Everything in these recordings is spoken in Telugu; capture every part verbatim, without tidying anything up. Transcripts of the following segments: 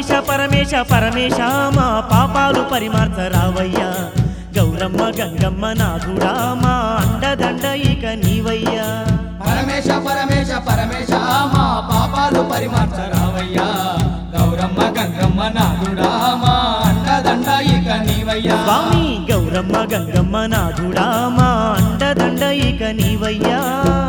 పరమేశ పరమేశ పరమేశ మా పాపాలు పరిమార్చరావయ్యా గౌరమ్మ గంగమ్మ నాథుడా మా అండదండ ఇక నీవయ్యా పరమేశ పరమేశ పరమేశ మా పాపాలు పరిమార్చరావయ్యా గౌరమ్మ గంగమ్మ నాథుడా మా అండదండ ఇక నీవయ్యా స్వామి గౌరమ్మ గంగమ్మ నాథుడా మా అండదండ ఇక నీవయ్యా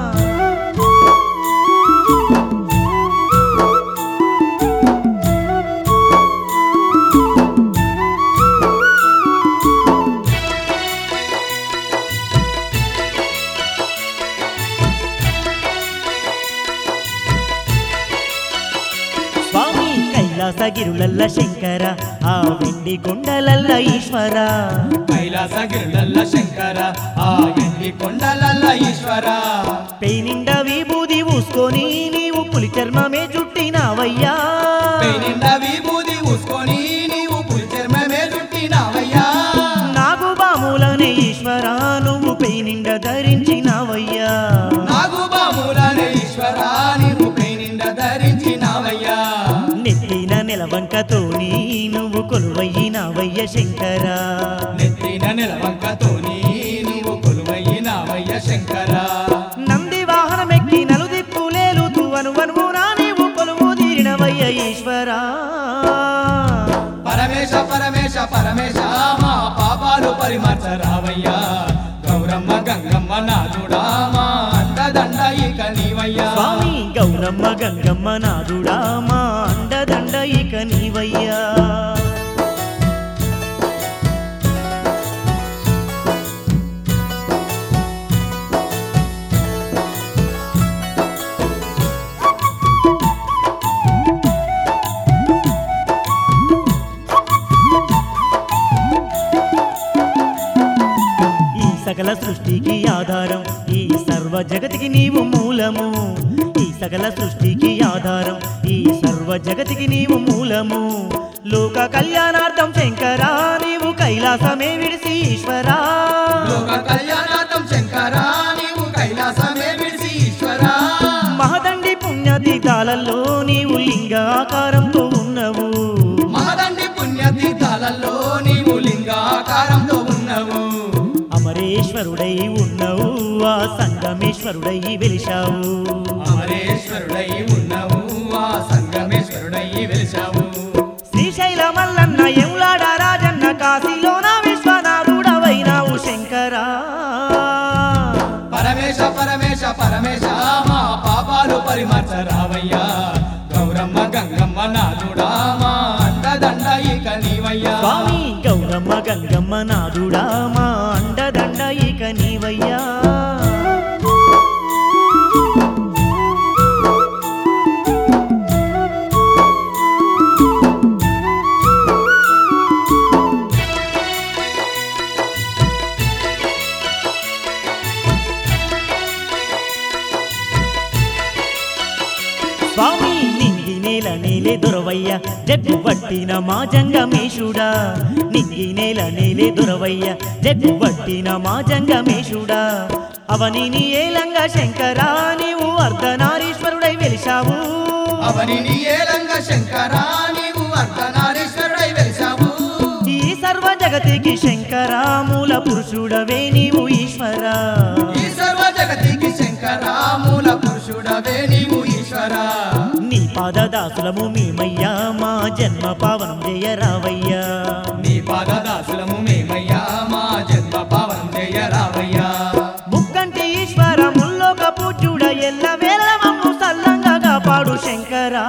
కైలాసగిరులల్ల శంకర ఆ వెండి కొండలల్ల ఈశ్వర కైలాసగిరులల్ల శంకర ఆ వెండి కొండలల్ల ఈశ్వర పేనిండ విభూది ఊసుకొని నీవు పులి చర్మమే చుట్టినావయ్యా పేనిండ విభూది ఊసుకొని నీవు పులి చర్మమే చుట్టినావయ్యా నాగు బాములనే ఈశ్వర నువ్వు పేనిండ ధరించినావయ్యా నాగు బాములనే ఈశ్వర నీవు పేనిండ ధరించినావయ్యా నెత్తిన నిలవంకతోని నువ్వు కొలువయ్యినావయ్య శంకర నెత్తిన నిలవంకతోని నీవు కొలువయ్యినావయ్య శంకర నంది వాహనమెక్కి నలుదిప్పులేలుతూ అనువనువునా నీవు కొలువు తీరినవయ్య ఈశ్వర పరమేశ పరమేశ పరమేశ మా పాపాలు పరిమార్చరావయ్యా గౌరమ్మ గంగమ్మ నాథుడా మా అండదండ ఇక నీవయ్యా స్వామి గౌరమ్మ గంగమ్మ నాథుడా మా అండదండ ఇక నీవయ్యా సకల సృష్టికి ఆధారం ఈ సర్వ జగతికి నీవు మూలము ఈ సకల సృష్టికి ఆధారం ఈ సర్వ జగతికి నీవు మూలము లోక కళ్యాణార్థం శంకరా నీవు కైలాసమే విడిసి ఈశ్వరా లోక కళ్యాణార్థం శంకరా నీవు కైలాసమే విడిసి ఈశ్వరా మహదండి పుణ్యతీర్థాలలో నీవు లింగాకారంతో ఉన్నవు మహదండి పుణ్యతీర్థాలలో నీవు లింగాకారంతో ఉన్నవు అమరేశ్వరుడై ఉన్నవు ఆ సంగమేశ్వరుడై వెలిశావు అమరేశ్వరుడై ఉన్నవు ఆ సంగమేశ్వరుడై వెలిశావు శ్రీశైల మల్లన్న ఎములాడ రాజన్న కాశీలోన విశ్వనాథుడవైనావు శంకరా పరమేశ పరమేశ పరమేశ మా పాపాలు పరిమార్చరావయ్యా గౌరమ్మ గంగమ్మ నాథుడా మా అండదండ ఇక నీవయ్యా స్వామి గౌరమ్మ గంగమ్మ నాథుడా మా అండదండ ఇక నీవయ్యా స్వామి నింగి నేల నేలే దొరవయ్య జగ్గు పట్టిన మా జంగమేశుడా నింగి నేల నేలే దొరవయ్య జగ్గు పట్టిన మా జంగమేశుడా అవని నీ ఏలంగా శంకరా నీవు అర్ధనారీశ్వరుడై వెలిశావు అవని నీ ఏలంగా శంకరా నీవు అర్ధనారీశ్వరుడై వెలిశావు ఈ సర్వ జగతికి శంకరా మూల పురుషుడవే నీవు ఈశ్వరా ఈ సర్వ జగతికి శంకరా మూల పురుషుడవే నీవు ఈశ్వరా నీ పాదదాసులము మేమయ్యా మా జన్మ పావనం జయరావయ్యా నీ పాదదాసులము మేమయ్యా మా జన్మ పావనం జయరావయ్యా ముక్కంటి ఈశ్వర ముల్లోక పూజ్యుడ ఎల్ల వేళ మమ్ము సల్లంగా కాపాడు శంకరా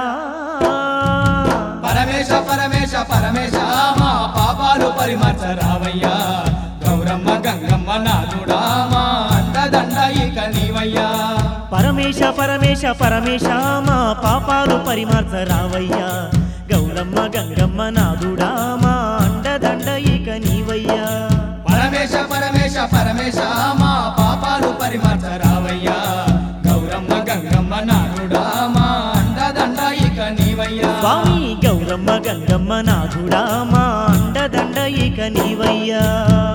పరమేశ పరమేశ పరమేశ మా పాపాలు పరిమార్చరావయ్యా గౌరమ్మ గంగమ్మ నాథుడా మా అండదండ ఇక నీవయ్యా పరమేశ పరమేశ పరమేశ మా పాపాలు పరిమార్చరావయ్యా గౌరమ్మ గంగమ్మ నాథుడా మా అండదండ ఇక నీవయ్యా పరమేశ పరమేశ పరమేశ మా పాపాలు పరిమార్చరావయ్యా గౌరమ్మ గంగమ్మ నాథుడా మా అండదండ ఇక నీవయ్యా స్వామి గౌరమ్మ గంగమ్మ నాథుడా మా అండదండ ఇక నీవయ్యా